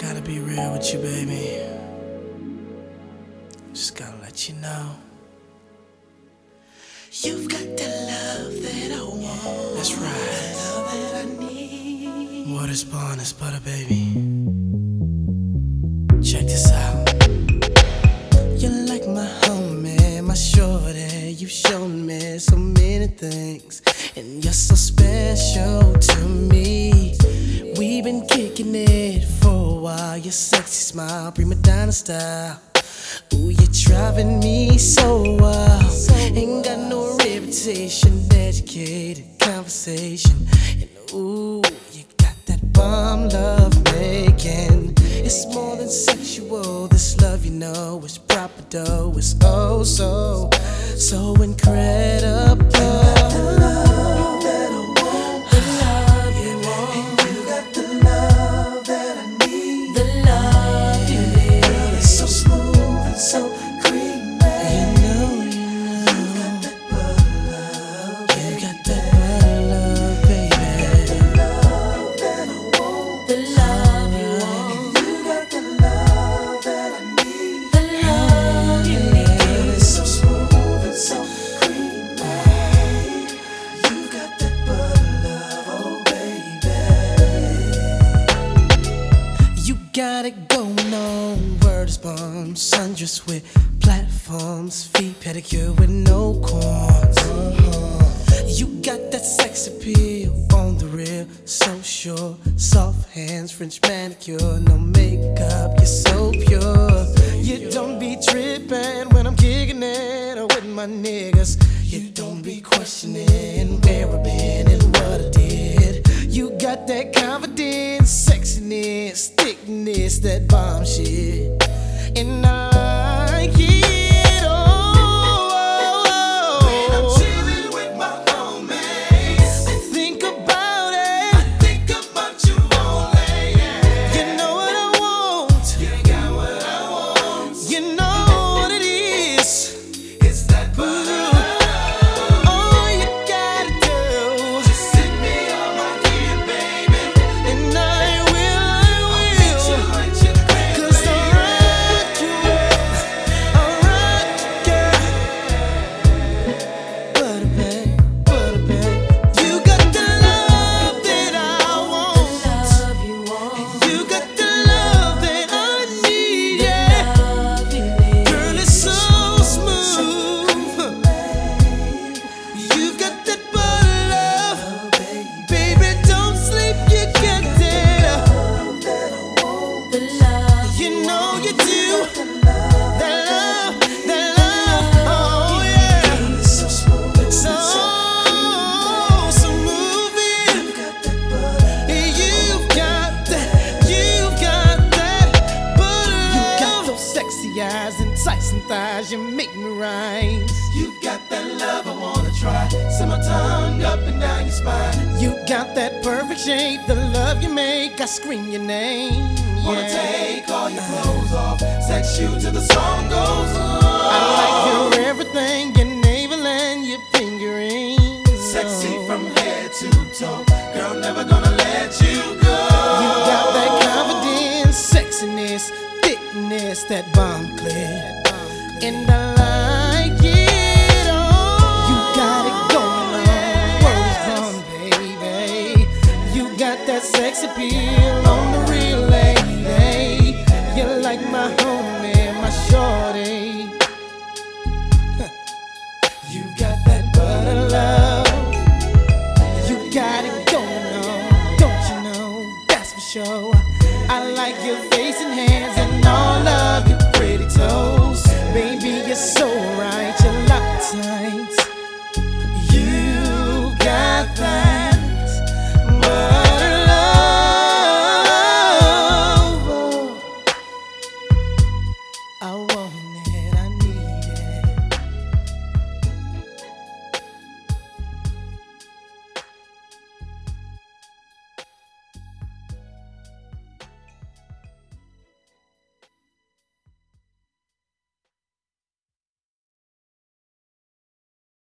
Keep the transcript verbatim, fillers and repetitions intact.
gotta be real with you, baby. Just gotta let you know. You've got the love that I want. That's right. The love that I need. What is born is butter, baby. Check this out. You're like my homie, my shorty. You've shown me so many things, and you're so special to me. We've been kicking it for a while. Your sexy smile, prima donna style. Ooh, you're driving me so wild. Ain't got no reputation, educated conversation. And ooh, you got that bomb love making. It's more than sexual, this love you know is proper dough. It's oh so, so incredible. Got it going on, word is bomb. Sundress with platforms, feet pedicure with no corns. uh-huh. You got that sex appeal on the real, so sure. Soft hands, French manicure, no makeup, you're so pure. You don't be tripping when I'm kicking it with my niggas. You don't be questioning where I've been and what I did. You got that confidence, sexiness, thickness, that bomb shit. And I get oh, when I'm chilling with my homies, I think about it. I think about you only. Yeah. You know what I want. You got what I want. You know what it is. It's that booty. Eyes, enticing thighs, you make me rise. You got that love I wanna try. Send my tongue up and down your spine. You got that perfect shape, the love you make, I scream your name. Yeah. Wanna take all your clothes off, sex you till the song goes on. I like your everything.